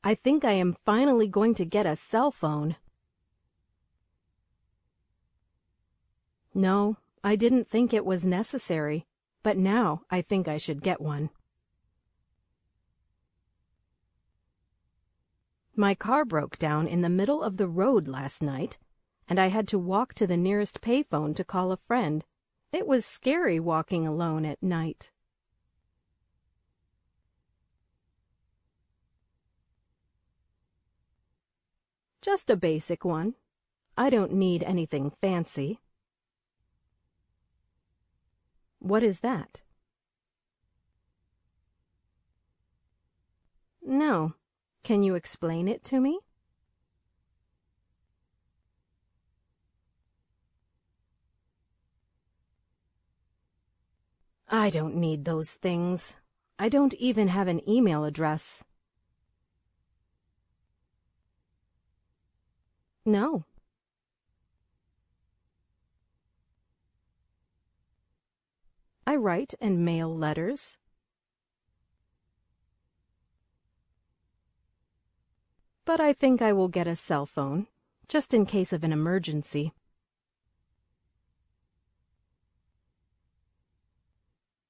I think I am finally going to get a cell phone. No, I didn't think it was necessary, but now I think I should get one. My car broke down in the middle of the road last night, and I had to walk to the nearest payphone to call a friend. It was scary walking alone at night. Just a basic one. I don't need anything fancy. What is that? No. Can you explain it to me? I don't need those things. I don't even have an email address. No. I write and mail letters. But I think I will get a cell phone, just in case of an emergency.